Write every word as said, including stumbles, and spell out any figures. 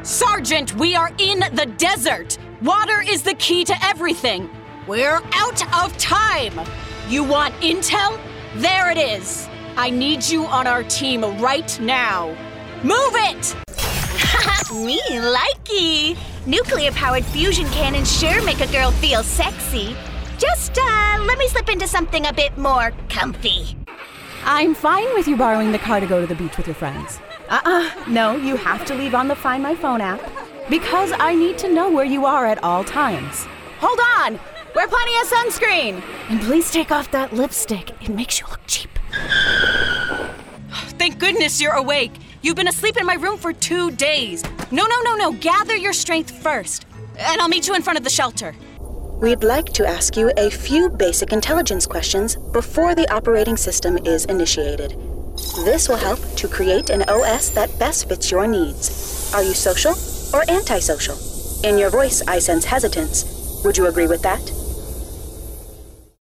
Sergeant, we are in the desert. Water is the key to everything. We're out of time. You want intel? There it is. I need you on our team right now. Move it! Me likey. Nuclear-powered fusion cannons sure make a girl feel sexy. Just, uh, let me slip into something a bit more comfy. I'm fine with you borrowing the car to go to the beach with your friends. Uh-uh, no, you have to leave on the Find My Phone app. Because I need to know where you are at all times. Hold on! Wear plenty of sunscreen! And please take off that lipstick. It makes you look cheap. Thank goodness you're awake. You've been asleep in my room for two days. No, no, no, no. Gather your strength first. And I'll meet you in front of the shelter. We'd like to ask you a few basic intelligence questions before the operating system is initiated. This will help to create an O S that best fits your needs. Are you social or antisocial? In your voice, I sense hesitance. Would you agree with that?